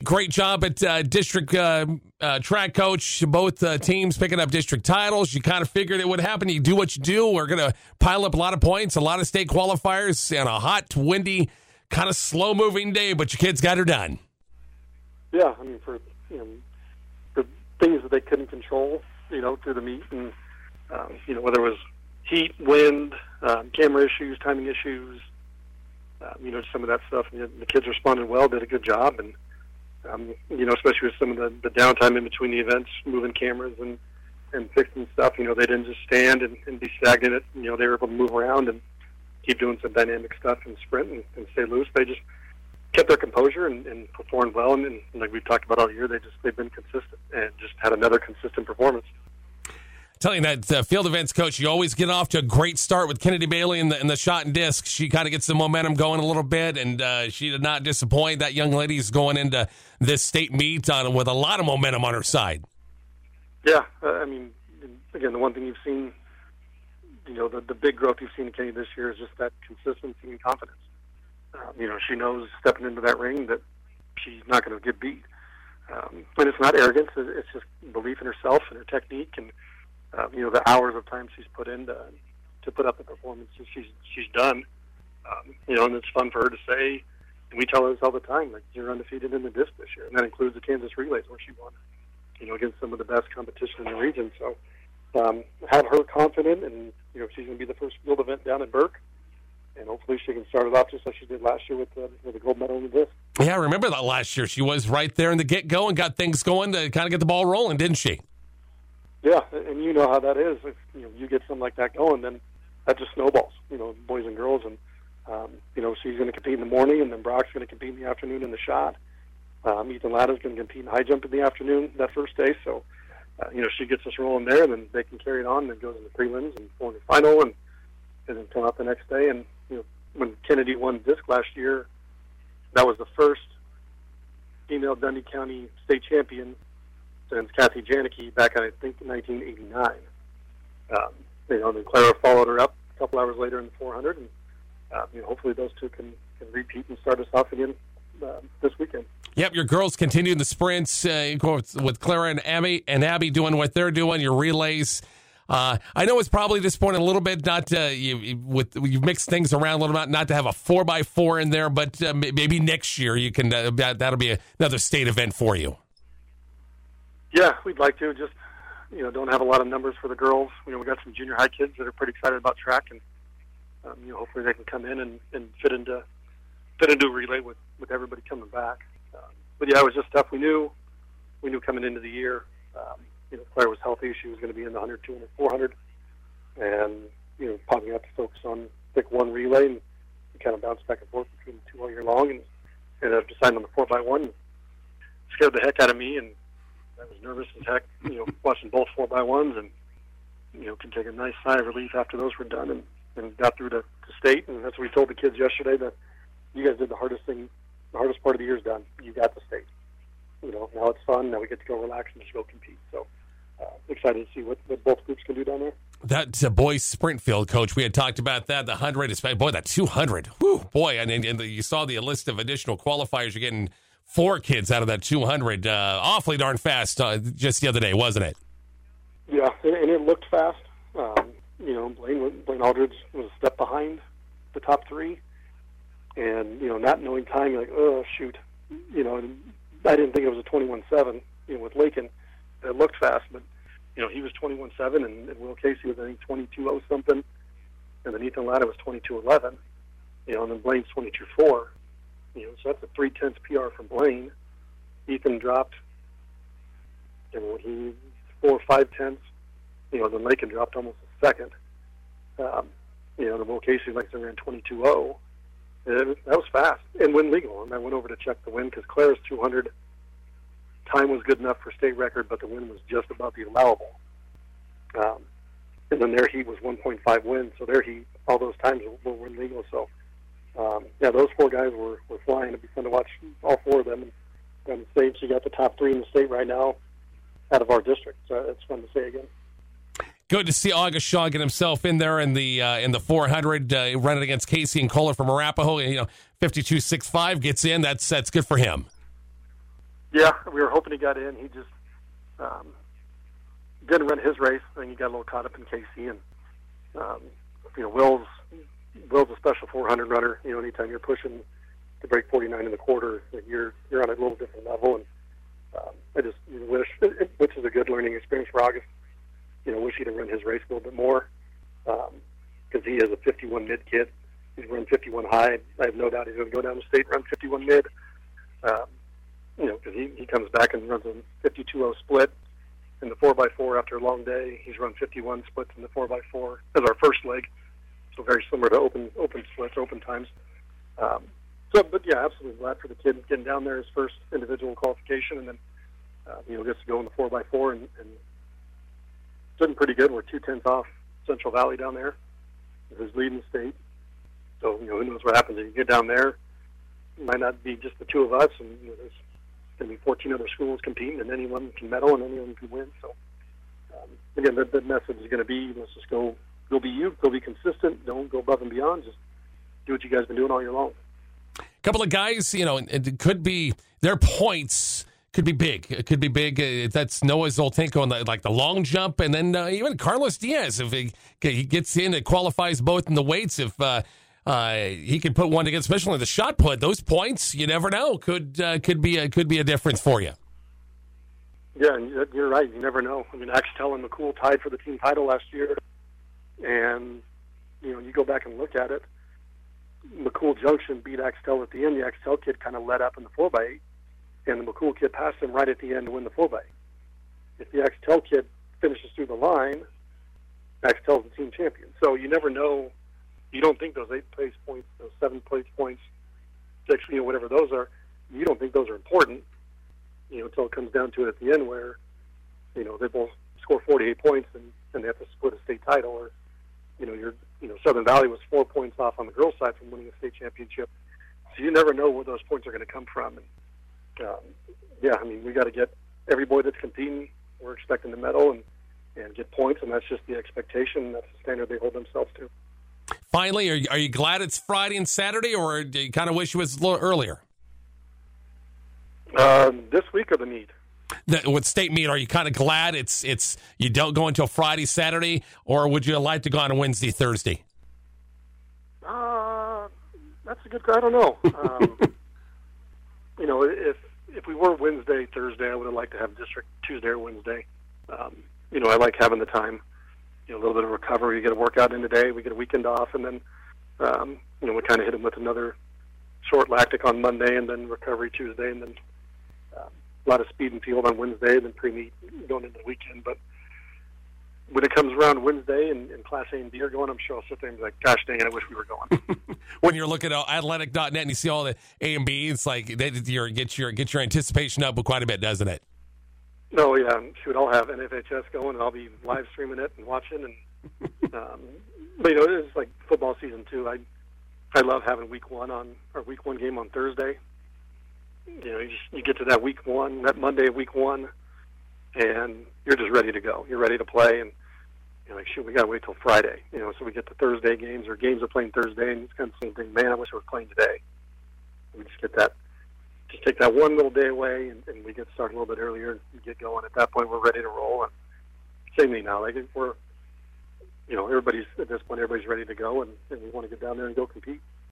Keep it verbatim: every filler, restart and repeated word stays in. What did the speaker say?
great job at uh, district uh, uh, track coach. Both uh, teams picking up district titles. You kind of figured it would happen. You do what you do. We're going to pile up a lot of points, a lot of state qualifiers, and a hot, windy, kind of slow-moving day, but your kids got her done. Yeah, I mean, for you know, for things that they couldn't control, you know, through the meet, and um, you know, whether it was heat, wind, um, camera issues, timing issues, um, you know, some of that stuff. And the kids responded well, did a good job, and um, you know, especially with some of the, the downtime in between the events, moving cameras and and fixing stuff. You know, they didn't just stand and, and be stagnant. You know, they were able to move around and keep doing some dynamic stuff and sprint and, and stay loose. They just kept their composure and, and performed well, and, and like we've talked about all year, they just they've been consistent and just had another consistent performance. Telling that uh, field events coach, you always get off to a great start with Kennedy Bailey in the, in the shot and disc. She kind of gets the momentum going a little bit, and uh, she did not disappoint. That young lady's going into this state meet on, with a lot of momentum on her side. Yeah, uh, I mean, again, the one thing you've seen, you know, the, the big growth you've seen in Kennedy this year is just that consistency and confidence. Um, you know, she knows stepping into that ring that she's not going to get beat. Um, and it's not arrogance. It's just belief in herself and her technique and, um, you know, the hours of time she's put in to, to put up the performances she's she's done. Um, you know, and it's fun for her to say, and we tell her this all the time, like, you're undefeated in the disc this year. And that includes the Kansas Relays where she won, you know, against some of the best competition in the region. So um, have her confident, and, you know, she's going to be the first field event down in Burke. And hopefully she can start it off just like she did last year with the, with the gold medal in the disc. Yeah, I remember that last year. She was right there in the get-go and got things going to kind of get the ball rolling, didn't she? Yeah, and you know how that is. If you know, you get something like that going, then that just snowballs, you know, boys and girls. And, um, you know, she's going to compete in the morning, and then Brock's going to compete in the afternoon in the shot. Um, Ethan Latta's going to compete in high jump in the afternoon that first day. So, uh, you know, she gets us rolling there, and then they can carry it on, and then goes into prelims and going to final, and, and then come out the next day. And, you know, when Kennedy won disc last year, that was the first female Dundee County state champion since Kathy Janicki back in, I think, nineteen eighty-nine. Um, you know, then Clara followed her up a couple hours later in the four hundred, and uh, you know, hopefully those two can, can repeat and start us off again uh, this weekend. Yep, your girls continue the sprints uh, with Clara and Abby, and Abby doing what they're doing, your relays. Uh, I know it's probably disappointing a little bit not to, you, with, you've mixed things around a little bit, not to have a four by four in there, but uh, maybe next year you can, uh, that, that'll be a, another state event for you. Yeah, we'd like to. Just, you know, don't have a lot of numbers for the girls. You know, we got some junior high kids that are pretty excited about track, and um, you know, hopefully they can come in and, and fit into fit into a relay with, with everybody coming back. Um, but yeah, it was just tough. We knew we knew coming into the year. Um, you know, Claire was healthy. She was going to be in the one hundred, two hundred, four hundred, and you know, probably have to focus on pick one relay and kind of bounce back and forth between the two all year long. And ended up deciding on the four by one. Scared the heck out of me, and I was nervous as heck, you know, watching both four by ones, and you know, could take a nice sigh of relief after those were done, and, and got through to, to state. And that's what we told the kids yesterday, that you guys did the hardest thing, the hardest part of the year's done. You got the state. You know, now it's fun. Now we get to go relax and just go compete. So uh, excited to see what, what both groups can do down there. That uh, boys sprint field, Coach, we had talked about that. The one hundred, is, boy, that two hundred. Whew, boy, and, and the, you saw the list of additional qualifiers. You're getting four kids out of that two hundred. Uh, awfully darn fast uh, just the other day, wasn't it? Yeah, and, and it looked fast. Um, you know, Blaine, Blaine Aldridge was a step behind the top three. And, you know, not knowing time, you're like, oh, shoot. You know, I didn't think it was a twenty-one seven, you know, with Lakin. It looked fast, but, you know, he was twenty-one seven, and, and Will Casey was, I think, twenty-two oh something. And then Ethan Latta was twenty-two eleven. You know, and then Blaine's twenty-two four. You know, so that's a three-tenths P R from Blaine. Ethan dropped, you know, he four or five tenths. You know, then Lakin dropped almost a second. Um, you know, the Will Casey, like I said, ran twenty-two oh. That was fast and win legal. And I went over to check the win because Claire's two hundred time was good enough for state record, but the win was just about the allowable. Um, and then their heat was one point five wins, so their heat, all those times were win legal. So, um, yeah, those four guys were, were flying. It'd be fun to watch all four of them. And on the state, she got the top three in the state right now out of our district. So it's fun to say again. Good to see August Shaw get himself in there in the uh, in the four hundred, uh, running against Casey and Kohler from Arapahoe. You know, fifty-two six five gets in. That's that's good for him. Yeah, we were hoping he got in. He just um, didn't run his race. I think he got a little caught up in K C. And, um, you know, Will's, Will's a special four hundred runner. You know, anytime you're pushing to break forty-nine in the quarter, you're you're on a little different level. And um, I just wish, which is a good learning experience for August, you know, wish he'd have run his race a little bit more, because um, he is a fifty-one mid kid. He's run fifty-one high. I have no doubt he's going to go down the state and run fifty-one mid. Um, you know, because he, he comes back and runs a fifty-two oh split in the four by four after a long day. He's run fifty-one splits in the four by four as our first leg, so very similar to open open splits, open times. Um, so, but yeah, absolutely glad for the kid getting down there, his first individual qualification, and then uh, you know gets to go in the four by four and, and doing pretty good. We're two tenths off Central Valley down there, who's leading the state. So you know who knows what happens if you get down there. It might not be just the two of us, and you know, there's going to be fourteen other schools competing, and anyone can medal and anyone can win. So um, again, the, the message is going to be: let's just go, go be you, go be consistent, don't go above and beyond. Just do what you guys have been doing all year long. A couple of guys, you know, it could be their points could be big. It could be big. Uh, that's Noah Zoltenko on the, like the long jump, and then uh, even Carlos Diaz if he, he gets in, it qualifies both in the weights. If uh, uh, he can put one together, especially the shot put, those points you never know could uh, could be a, could be a difference for you. Yeah, and you're right. You never know. I mean, Axtell and McCool tied for the team title last year, and you know, you go back and look at it. McCool Junction beat Axtell at the end. The Axtell kid kind of let up in the four by eight, and the McCool kid passed him right at the end to win the four by eight. If the Axtell kid finishes through the line, Axtell's the team champion. So you never know. You don't think those eight place points, those seven place points, six, you know, whatever those are, you don't think those are important, you know, until it comes down to it at the end where, you know, they both score forty-eight points and, and they have to split a state title. Or, you know, you're, you know, Southern Valley was four points off on the girls' side from winning a state championship. So you never know where those points are going to come from. And, um, yeah, I mean, we got to get every boy that's competing, we're expecting to medal and, and get points, and that's just the expectation. That's the standard they hold themselves to. Finally, are you, are you glad it's Friday and Saturday, or do you kind of wish it was a little earlier? Uh, this week or the meet? The, with state meet, are you kind of glad it's it's you don't go until Friday, Saturday, or would you like to go on a Wednesday, Thursday? Uh, that's a good. I don't know. Um, you know, if if we were Wednesday, Thursday, I would have liked to have district Tuesday or Wednesday. Um, you know, I like having the time. You know, a little bit of recovery. We get a workout in today. We get a weekend off, and then um, you know we kind of hit them with another short lactic on Monday, and then recovery Tuesday, and then um, a lot of speed and field on Wednesday, and then pre-meet going into the weekend. But when it comes around Wednesday and, and Class A and B are going, I'm sure I'll sit there and be like, gosh dang it, I wish we were going. When you're looking at athletic dot net and you see all the A and B, it's like they, you're, get your get your anticipation up quite a bit, doesn't it? No, yeah, shoot, I'll have N F H S going, and I'll be live streaming it and watching. And um, but you know, it's like football season too. I I love having week one on or week one game on Thursday. You know, you just you get to that week one, that Monday of week one, and you're just ready to go. You're ready to play, and you're like, shoot, we got to wait till Friday. You know, so we get the Thursday games, or games are playing Thursday, and it's kind of the same thing. Man, I wish I was playing today. We just get that. Just take that one little day away, and, and we get started a little bit earlier and get going. At that point, we're ready to roll. And same thing now. Like we're, you know, everybody's at this point, everybody's ready to go, and, and we want to get down there and go compete.